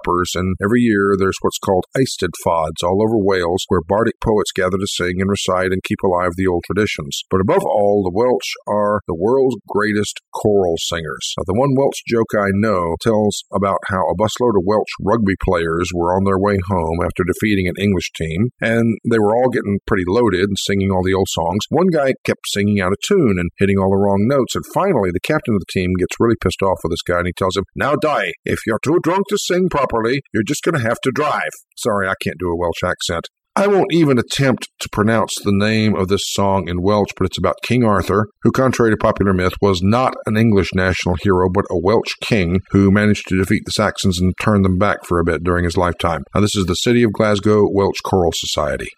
harpers, and every year there's what's called Eisteddfods all over Wales, where bardic poets gather to sing and recite and keep alive the old traditions. But above all, the Welsh are the world's greatest choral singers. Now, the one Welsh joke I know tells about how a busload of Welsh rugby players were on their way home after defeating an English team, and they were all getting pretty loaded and singing all the old songs. One guy kept singing out of tune and hitting all the wrong notes, and finally the captain of the team gets really pissed off with this guy, and he tells him, "Now, die, if you're too drunk to sing properly, you're just going to have to drive." Sorry, I can't do a Welsh accent. I won't even attempt to pronounce the name of this song in Welsh, but it's about King Arthur, who, contrary to popular myth, was not an English national hero, but a Welsh king who managed to defeat the Saxons and turn them back for a bit during his lifetime. Now, this is the City of Glasgow Welsh Choral Society.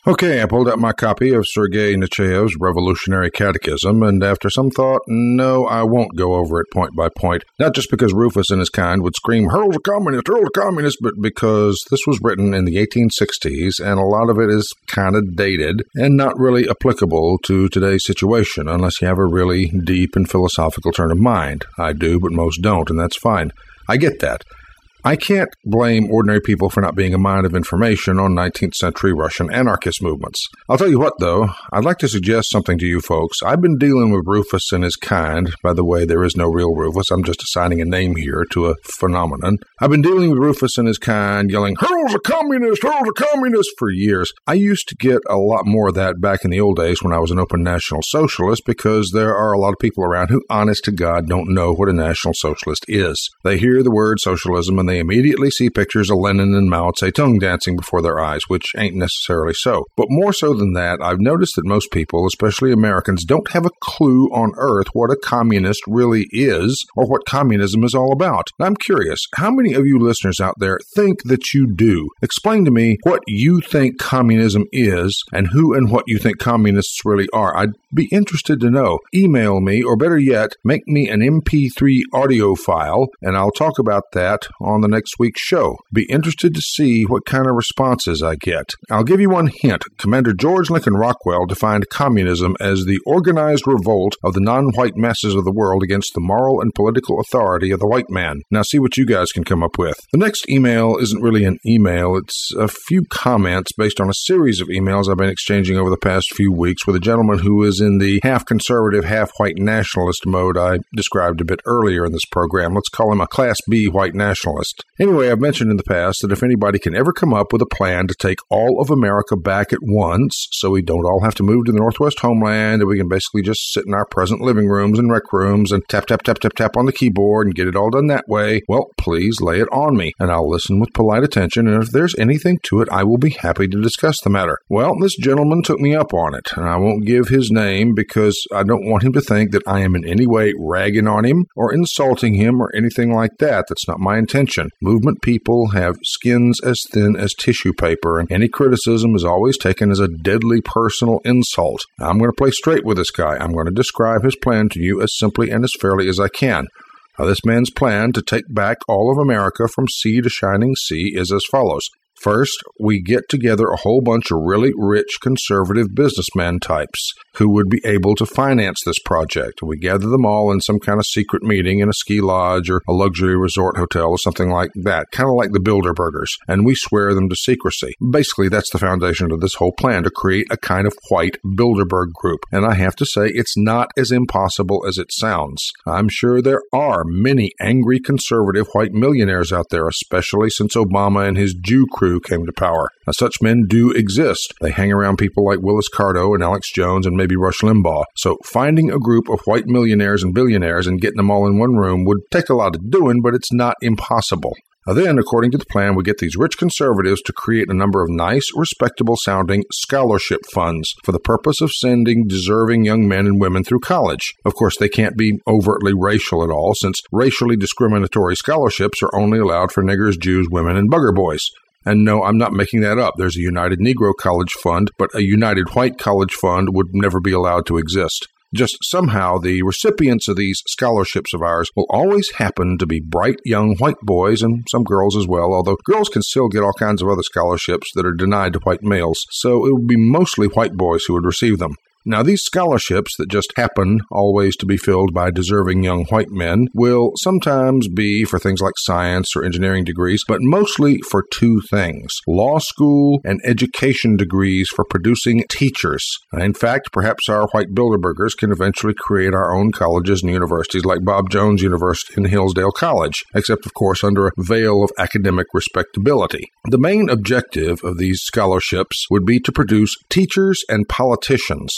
Okay, I pulled out my copy of Sergei Nechaev's Revolutionary Catechism, and after some thought, no, I won't go over it point by point. Not just because Rufus and his kind would scream, hurl the communist, hurl the communist, but because this was written in the eighteen sixties, and a lot of it is kind of dated and not really applicable to today's situation, unless you have a really deep and philosophical turn of mind. I do, but most don't, and that's fine. I get that. I can't blame ordinary people for not being a mine of information on nineteenth century Russian anarchist movements. I'll tell you what, though, I'd like to suggest something to you folks. I've been dealing with Rufus and his kind. By the way, there is no real Rufus. I'm just assigning a name here to a phenomenon. I've been dealing with Rufus and his kind, yelling, hurl the communist, hurl the communist, for years. I used to get a lot more of that back in the old days when I was an open National Socialist, because there are a lot of people around who, honest to God, don't know what a National Socialist is. They hear the word socialism and they immediately see pictures of Lenin and Mao Zedong dancing before their eyes, which ain't necessarily so. But more so than that, I've noticed that most people, especially Americans, don't have a clue on earth what a communist really is or what communism is all about. I'm curious, how many of you listeners out there think that you do? Explain to me what you think communism is and who and what you think communists really are. I'd be interested to know. Email me, or better yet, make me an M P three audio file, and I'll talk about that on the next week's show. Be interested to see what kind of responses I get. I'll give you one hint. Commander George Lincoln Rockwell defined communism as the organized revolt of the non-white masses of the world against the moral and political authority of the white man. Now see what you guys can come up with. The next email isn't really an email. It's a few comments based on a series of emails I've been exchanging over the past few weeks with a gentleman who is in the half-conservative, half-white nationalist mode I described a bit earlier in this program. Let's call him a Class B white nationalist. Anyway, I've mentioned in the past that if anybody can ever come up with a plan to take all of America back at once, so we don't all have to move to the Northwest homeland, and we can basically just sit in our present living rooms and rec rooms and tap, tap, tap, tap, tap on the keyboard and get it all done that way, well, please lay it on me, and I'll listen with polite attention, and if there's anything to it, I will be happy to discuss the matter. Well, this gentleman took me up on it, and I won't give his name because I don't want him to think that I am in any way ragging on him or insulting him or anything like that. That's not my intention. Movement people have skins as thin as tissue paper, and any criticism is always taken as a deadly personal insult. I'm going to play straight with this guy. I'm going to describe his plan to you as simply and as fairly as I can. Now, this man's plan to take back all of America from sea to shining sea is as follows. First, we get together a whole bunch of really rich conservative businessman types who would be able to finance this project. We gather them all in some kind of secret meeting in a ski lodge or a luxury resort hotel or something like that, kind of like the Bilderbergers, and we swear them to secrecy. Basically, that's the foundation of this whole plan, to create a kind of white Bilderberg group. And I have to say, it's not as impossible as it sounds. I'm sure there are many angry conservative white millionaires out there, especially since Obama and his Jew crew came to power. Now, such men do exist. They hang around people like Willis Carto and Alex Jones and maybe Rush Limbaugh. So finding a group of white millionaires and billionaires and getting them all in one room would take a lot of doing, but it's not impossible. Now then, according to the plan, we get these rich conservatives to create a number of nice, respectable-sounding scholarship funds for the purpose of sending deserving young men and women through college. Of course, they can't be overtly racial at all, since racially discriminatory scholarships are only allowed for niggers, Jews, women, and bugger boys. And no, I'm not making that up. There's a United Negro College Fund, but a United White College Fund would never be allowed to exist. Just somehow the recipients of these scholarships of ours will always happen to be bright young white boys and some girls as well, although girls can still get all kinds of other scholarships that are denied to white males, so it would be mostly white boys who would receive them. Now, these scholarships that just happen always to be filled by deserving young white men will sometimes be for things like science or engineering degrees, but mostly for two things: law school and education degrees for producing teachers. In fact, perhaps our white Bilderbergers can eventually create our own colleges and universities like Bob Jones University and Hillsdale College, except, of course, under a veil of academic respectability. The main objective of these scholarships would be to produce teachers and politicians.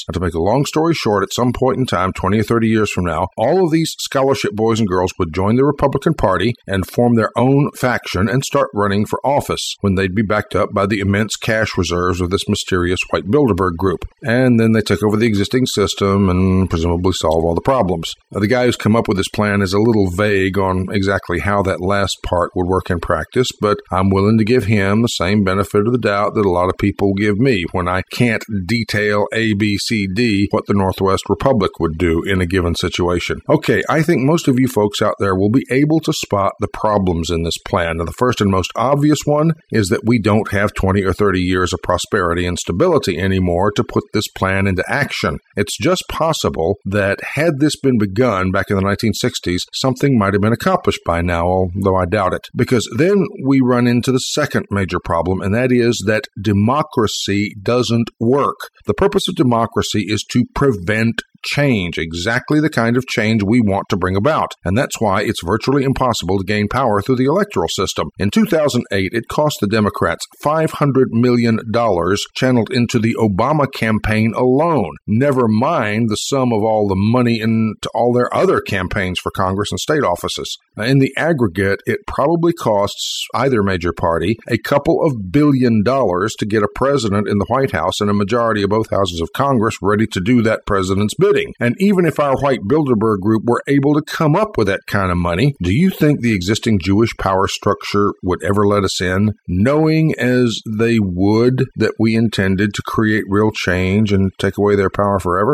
Now, to make a long story short, at some point in time, twenty or thirty years from now, all of these scholarship boys and girls would join the Republican Party and form their own faction and start running for office when they'd be backed up by the immense cash reserves of this mysterious white Bilderberg group. And then they take over the existing system and presumably solve all the problems. Now, the guy who's come up with this plan is a little vague on exactly how that last part would work in practice, but I'm willing to give him the same benefit of the doubt that a lot of people give me when I can't detail A, B, C, D what the Northwest Republic would do in a given situation. Okay, I think most of you folks out there will be able to spot the problems in this plan. Now, the first and most obvious one is that we don't have twenty or thirty years of prosperity and stability anymore to put this plan into action. It's just possible that had this been begun back in the nineteen sixties, something might have been accomplished by now, although I doubt it. Because then we run into the second major problem, and that is that democracy doesn't work. The purpose of democracy is to prevent change, exactly the kind of change we want to bring about. And that's why it's virtually impossible to gain power through the electoral system. In two thousand eight, it cost the Democrats five hundred million dollars channeled into the Obama campaign alone. Never mind the sum of all the money into all their other campaigns for Congress and state offices. In the aggregate, it probably costs either major party a couple of billion dollars to get a president in the White House and a majority of both houses of Congress ready to do that president's bidding. And even if our white Bilderberg group were able to come up with that kind of money, do you think the existing Jewish power structure would ever let us in, knowing as they would that we intended to create real change and take away their power forever?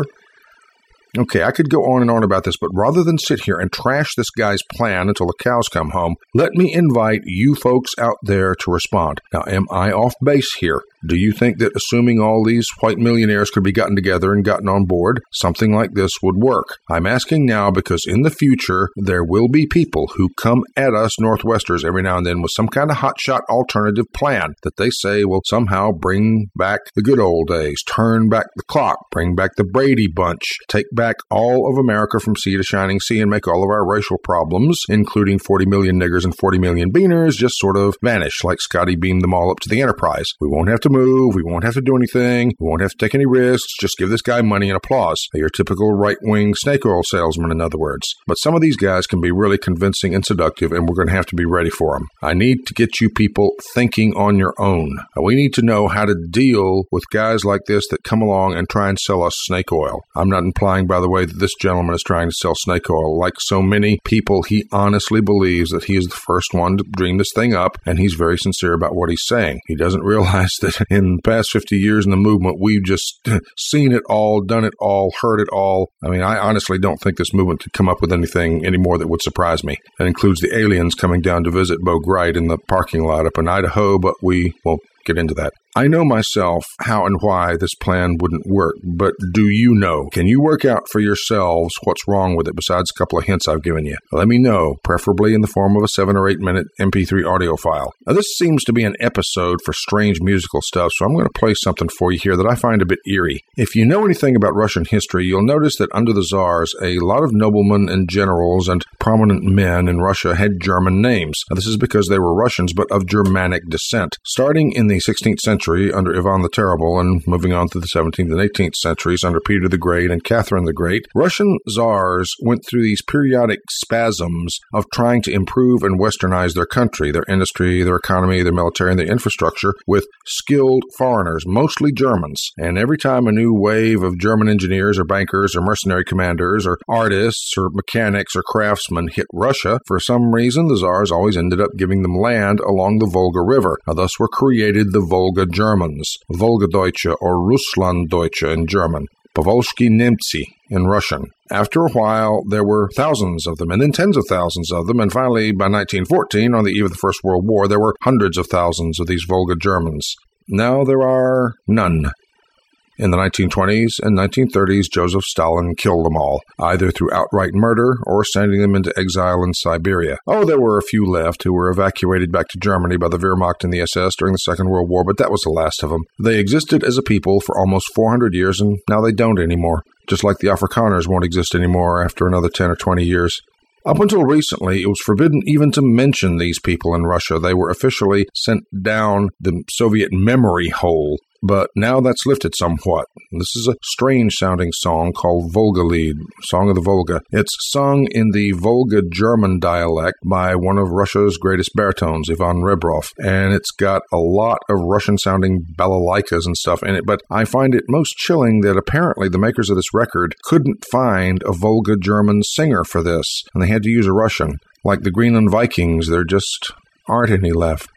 Okay, I could go on and on about this, but rather than sit here and trash this guy's plan until the cows come home, let me invite you folks out there to respond. Now, am I off base here? Do you think that assuming all these white millionaires could be gotten together and gotten on board, something like this would work? I'm asking now because in the future, there will be people who come at us Northwesters every now and then with some kind of hotshot alternative plan that they say will somehow bring back the good old days, turn back the clock, bring back the Brady Bunch, take back all of America from sea to shining sea and make all of our racial problems, including forty million niggers and forty million beaners, just sort of vanish like Scotty beamed them all up to the Enterprise. We won't have to move. We won't have to do anything. We won't have to take any risks. Just give this guy money and applause. Your typical right-wing snake oil salesman, in other words. But some of these guys can be really convincing and seductive, and we're going to have to be ready for them. I need to get you people thinking on your own. We need to know how to deal with guys like this that come along and try and sell us snake oil. I'm not implying, by the way, that this gentleman is trying to sell snake oil. Like so many people, he honestly believes that he is the first one to dream this thing up, and he's very sincere about what he's saying. He doesn't realize that in the past fifty years in the movement, we've just seen it all, done it all, heard it all. I mean, I honestly don't think this movement could come up with anything anymore that would surprise me. That includes the aliens coming down to visit Bo Greit in the parking lot up in Idaho, but we won't get into that. I know myself how and why this plan wouldn't work, but do you know? Can you work out for yourselves what's wrong with it besides a couple of hints I've given you? Let me know, preferably in the form of a seven or eight minute M P three audio file. Now, this seems to be an episode for strange musical stuff, so I'm going to play something for you here that I find a bit eerie. If you know anything about Russian history, you'll notice that under the Tsars, a lot of noblemen and generals and prominent men in Russia had German names. Now, this is because they were Russians, but of Germanic descent. Starting in the sixteenth century, under Ivan the Terrible and moving on through the seventeenth and eighteenth centuries under Peter the Great and Catherine the Great, Russian czars went through these periodic spasms of trying to improve and westernize their country, their industry, their economy, their military, and their infrastructure with skilled foreigners, mostly Germans. And every time a new wave of German engineers or bankers or mercenary commanders or artists or mechanics or craftsmen hit Russia, for some reason the czars always ended up giving them land along the Volga River. Now, thus were created the Volga Germans, Volgodeutsche or Russlanddeutsche in German, Povolsky Nemtsi in Russian. After a while, there were thousands of them, and then tens of thousands of them, and finally, by nineteen fourteen, on the eve of the First World War, there were hundreds of thousands of these Volga Germans. Now there are none. In the nineteen twenties and nineteen thirties, Joseph Stalin killed them all, either through outright murder or sending them into exile in Siberia. Oh, there were a few left who were evacuated back to Germany by the Wehrmacht and the S S during the Second World War, but that was the last of them. They existed as a people for almost four hundred years, and now they don't anymore, just like the Afrikaners won't exist anymore after another ten or twenty years. Up until recently, it was forbidden even to mention these people in Russia. They were officially sent down the Soviet memory hole. but now that's lifted somewhat. This is a strange-sounding song called Volga-Lied, Song of the Volga. It's sung in the Volga-German dialect by one of Russia's greatest baritones, Ivan Rebrov, and it's got a lot of Russian-sounding balalaikas and stuff in it, but I find it most chilling that apparently the makers of this record couldn't find a Volga-German singer for this, and they had to use a Russian. Like the Greenland Vikings, there just aren't any left.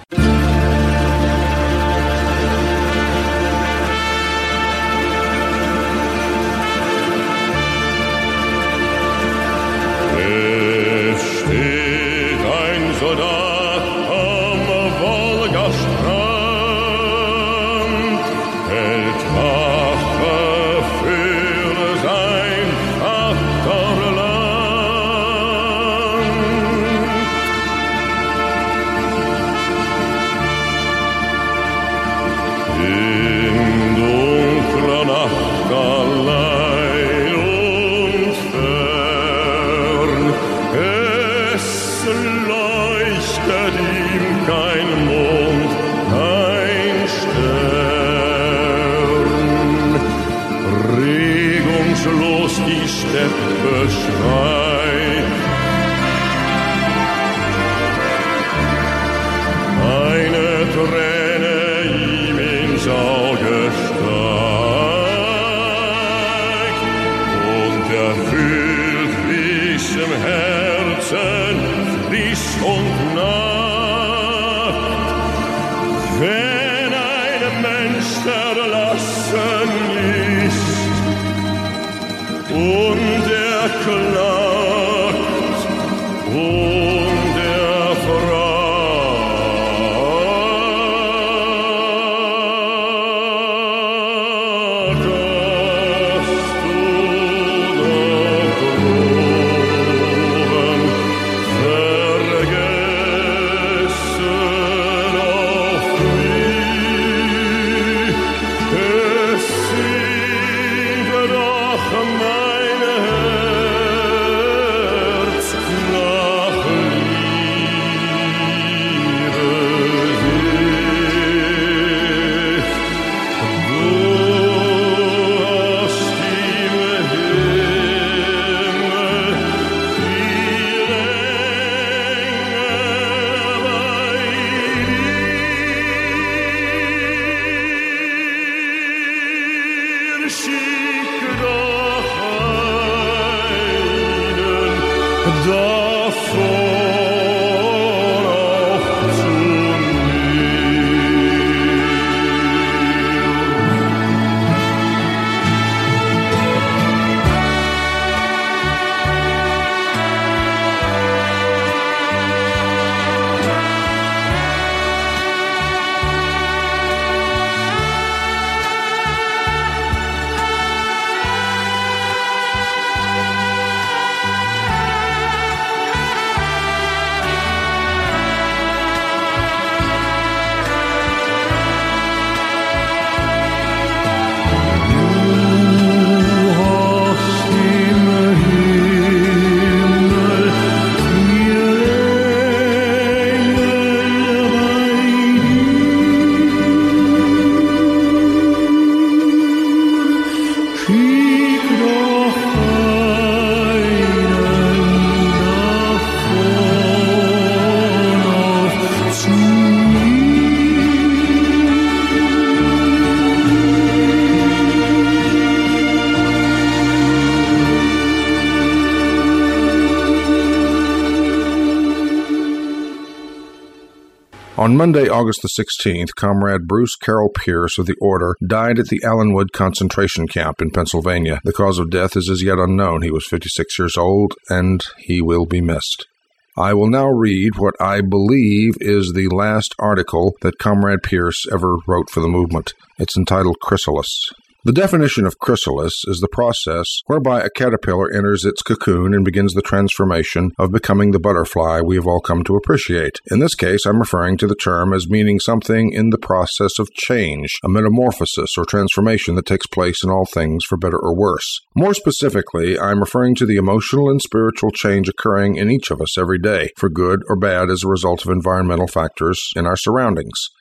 On Monday, August the sixteenth, Comrade Bruce Carroll Pierce of the Order died at the Allenwood concentration camp in Pennsylvania. The cause of death is as yet unknown. He was fifty-six years old, and he will be missed. I will now read what I believe is the last article that Comrade Pierce ever wrote for the movement. It's entitled Chrysalis. The definition of chrysalis is the process whereby a caterpillar enters its cocoon and begins the transformation of becoming the butterfly we have all come to appreciate. In this case, I'm referring to the term as meaning something in the process of change, a metamorphosis or transformation that takes place in all things for better or worse. More specifically, I'm referring to the emotional and spiritual change occurring in each of us every day, for good or bad as a result of environmental factors in our surroundings.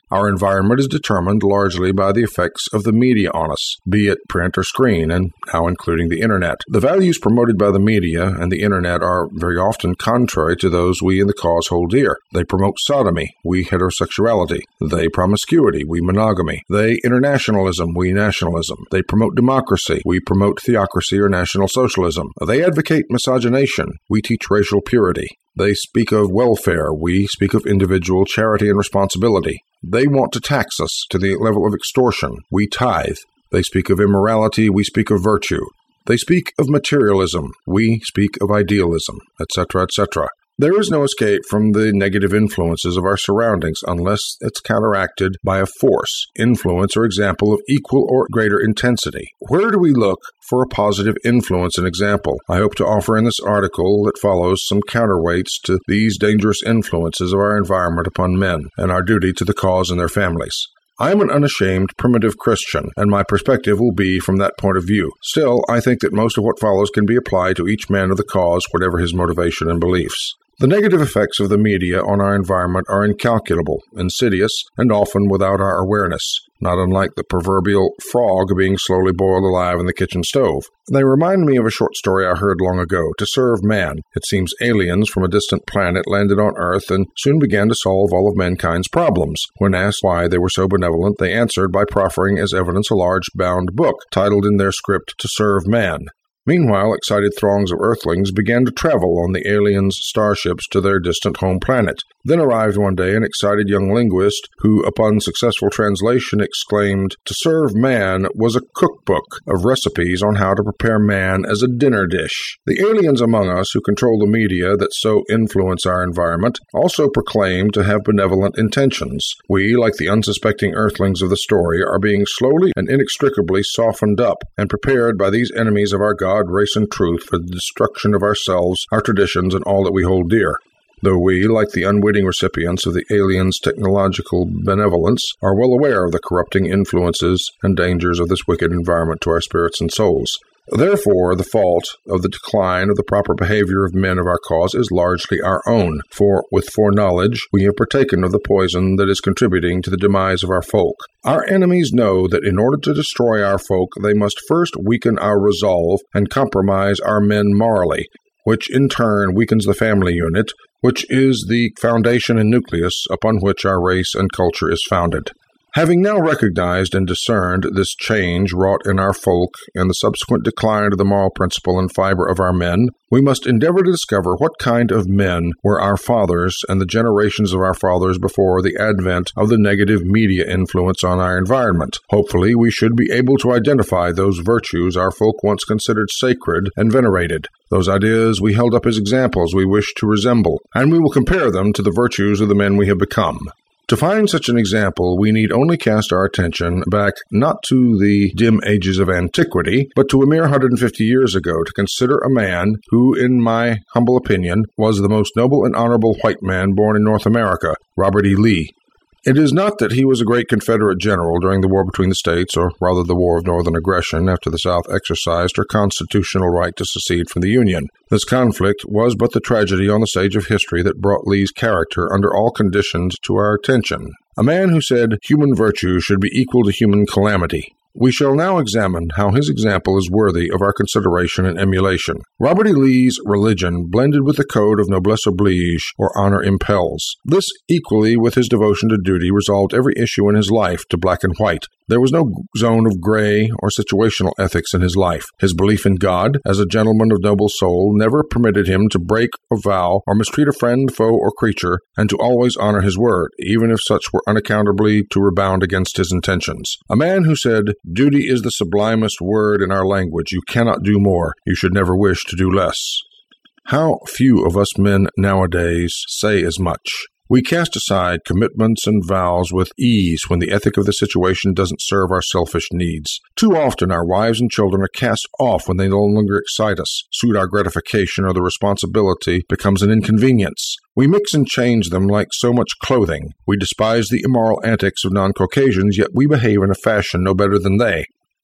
Our environment is determined largely by the effects of the media on us, be it print or screen, and now including the Internet. The values promoted by the media and the Internet are very often contrary to those we in the cause hold dear. They promote sodomy, we heterosexuality. They promiscuity, we monogamy. They internationalism, we nationalism. They promote democracy, we promote theocracy or national socialism. They advocate miscegenation, we teach racial purity. They speak of welfare, we speak of individual charity and responsibility. They want to tax us to the level of extortion, we tithe. They speak of immorality, we speak of virtue. They speak of materialism, we speak of idealism, et cetera, et cetera. There is no escape from the negative influences of our surroundings unless it's counteracted by a force, influence, or example of equal or greater intensity. Where do we look for a positive influence and example? I hope to offer in this article that follows some counterweights to these dangerous influences of our environment upon men and our duty to the cause and their families. I am an unashamed, primitive Christian, and my perspective will be from that point of view. Still, I think that most of what follows can be applied to each man of the cause, whatever his motivation and beliefs. The negative effects of the media on our environment are incalculable, insidious, and often without our awareness, not unlike the proverbial frog being slowly boiled alive in the kitchen stove. They remind me of a short story I heard long ago. To serve man, it seems aliens from a distant planet landed on Earth and soon began to solve all of mankind's problems. When asked why they were so benevolent, they answered by proffering as evidence a large bound book titled in their script, To Serve Man. Meanwhile, excited throngs of Earthlings began to travel on the aliens' starships to their distant home planet. Then arrived one day an excited young linguist who, upon successful translation, exclaimed, "To serve man" was a cookbook of recipes on how to prepare man as a dinner dish. The aliens among us who control the media that so influence our environment also proclaim to have benevolent intentions. We, like the unsuspecting Earthlings of the story, are being slowly and inextricably softened up and prepared by these enemies of our God, race, and truth for the destruction of ourselves, our traditions, and all that we hold dear. Though we, like the unwitting recipients of the aliens' technological benevolence, are well aware of the corrupting influences and dangers of this wicked environment to our spirits and souls. Therefore, the fault of the decline of the proper behavior of men of our cause is largely our own, for with foreknowledge we have partaken of the poison that is contributing to the demise of our folk. Our enemies know that in order to destroy our folk, they must first weaken our resolve and compromise our men morally, which in turn weakens the family unit, which is the foundation and nucleus upon which our race and culture is founded. Having now recognized and discerned this change wrought in our folk and the subsequent decline of the moral principle and fiber of our men, we must endeavor to discover what kind of men were our fathers and the generations of our fathers before the advent of the negative media influence on our environment. Hopefully, we should be able to identify those virtues our folk once considered sacred and venerated, those ideas we held up as examples we wish to resemble, and we will compare them to the virtues of the men we have become. To find such an example, we need only cast our attention back not to the dim ages of antiquity, but to a mere one hundred fifty years ago to consider a man who, in my humble opinion, was the most noble and honorable white man born in North America, Robert E. Lee. It is not that he was a great Confederate general during the war between the states, or rather the War of Northern Aggression, after the South exercised her constitutional right to secede from the Union. This conflict was but the tragedy on the stage of history that brought Lee's character under all conditions to our attention. A man who said human virtue should be equal to human calamity. We shall now examine how his example is worthy of our consideration and emulation. Robert E. Lee's religion blended with the code of noblesse oblige, or honor impels. This, equally with his devotion to duty, resolved every issue in his life to black and white. There was no zone of gray or situational ethics in his life. His belief in God, as a gentleman of noble soul, never permitted him to break a vow or mistreat a friend, foe, or creature, and to always honor his word, even if such were unaccountably to rebound against his intentions. A man who said, "Duty is the sublimest word in our language. You cannot do more. You should never wish to do less." How few of us men nowadays say as much. We cast aside commitments and vows with ease when the ethic of the situation doesn't serve our selfish needs. Too often our wives and children are cast off when they no longer excite us, suit our gratification, or the responsibility becomes an inconvenience. We mix and change them like so much clothing. We despise the immoral antics of non-Caucasians, yet we behave in a fashion no better than they.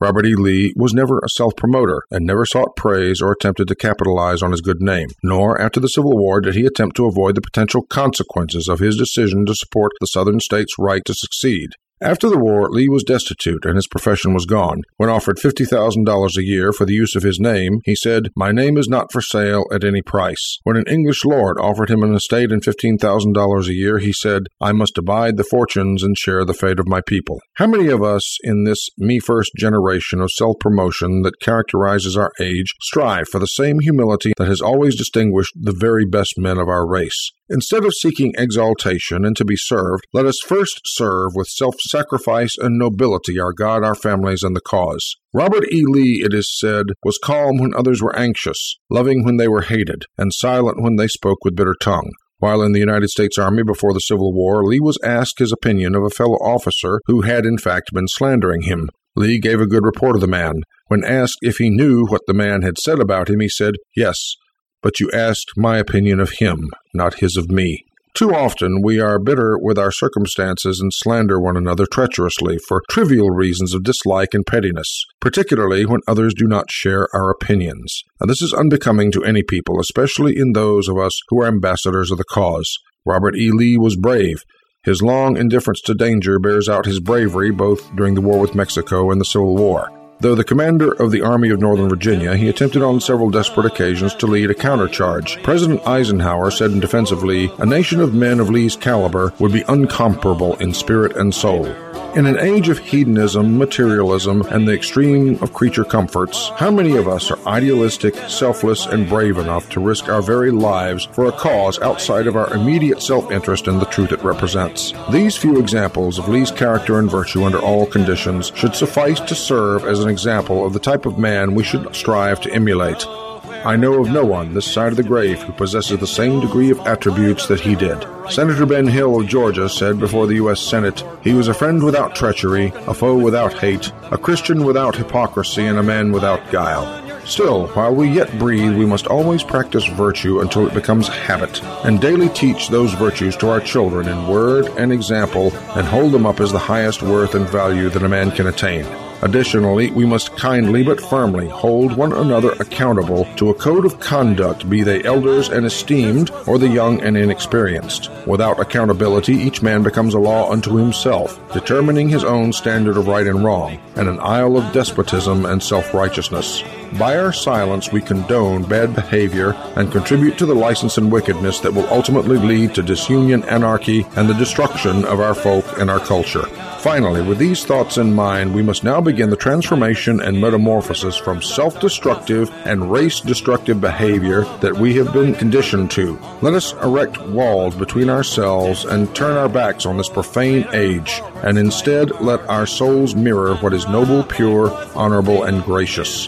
Robert E. Lee was never a self-promoter and never sought praise or attempted to capitalize on his good name, nor after the Civil War did he attempt to avoid the potential consequences of his decision to support the Southern states' right to succeed. After the war, Lee was destitute and his profession was gone. When offered fifty thousand dollars a year for the use of his name, he said, "My name is not for sale at any price." When an English lord offered him an estate and fifteen thousand dollars a year, he said, "I must abide the fortunes and share the fate of my people." How many of us in this me-first generation of self-promotion that characterizes our age strive for the same humility that has always distinguished the very best men of our race? Instead of seeking exaltation and to be served, let us first serve with self-sacrifice and nobility our God, our families, and the cause. Robert E. Lee, it is said, was calm when others were anxious, loving when they were hated, and silent when they spoke with bitter tongue. While in the United States Army before the Civil War, Lee was asked his opinion of a fellow officer who had in fact been slandering him. Lee gave a good report of the man. When asked if he knew what the man had said about him, he said, "Yes, but you asked my opinion of him, not his of me." Too often we are bitter with our circumstances and slander one another treacherously for trivial reasons of dislike and pettiness, particularly when others do not share our opinions. Now, this is unbecoming to any people, especially in those of us who are ambassadors of the cause. Robert E. Lee was brave. His long indifference to danger bears out his bravery both during the war with Mexico and the Civil War. Though the commander of the Army of Northern Virginia, he attempted on several desperate occasions to lead a countercharge. President Eisenhower said in defense of Lee, "A nation of men of Lee's caliber would be incomparable in spirit and soul." In an age of hedonism, materialism, and the extreme of creature comforts, how many of us are idealistic, selfless, and brave enough to risk our very lives for a cause outside of our immediate self-interest and the truth it represents? These few examples of Lee's character and virtue under all conditions should suffice to serve as an example of the type of man we should strive to emulate. I know of no one this side of the grave who possesses the same degree of attributes that he did. Senator Ben Hill of Georgia said before the U S Senate, "He was a friend without treachery, a foe without hate, a Christian without hypocrisy, and a man without guile." Still, while we yet breathe, we must always practice virtue until it becomes habit, and daily teach those virtues to our children in word and example, and hold them up as the highest worth and value that a man can attain. Additionally, we must kindly but firmly hold one another accountable to a code of conduct, be they elders and esteemed, or the young and inexperienced. Without accountability, each man becomes a law unto himself, determining his own standard of right and wrong, and an isle of despotism and self-righteousness. By our silence, we condone bad behavior and contribute to the license and wickedness that will ultimately lead to disunion, anarchy, and the destruction of our folk and our culture. Finally, with these thoughts in mind, we must now begin the transformation and metamorphosis from self-destructive and race-destructive behavior that we have been conditioned to. Let us erect walls between ourselves and turn our backs on this profane age, and instead let our souls mirror what is noble, pure, honorable, and gracious.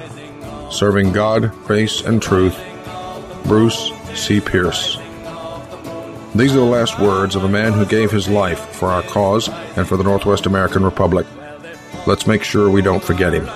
Serving God, grace, and truth, Bruce C. Pierce. These are the last words of a man who gave his life for our cause and for the Northwest American Republic. Let's make sure we don't forget him.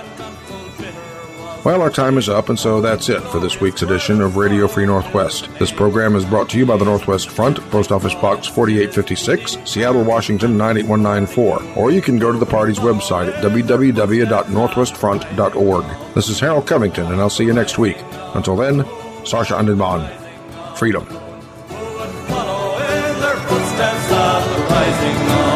Well, our time is up, and so that's it for this week's edition of Radio Free Northwest. This program is brought to you by the Northwest Front, Post Office Box forty-eight fifty-six, Seattle, Washington nine eight one nine four. Or you can go to the party's website at w w w dot northwest front dot org. This is Harold Covington, and I'll see you next week. Until then, Sarsha Andenman. Freedom. Footsteps of the rising dawn.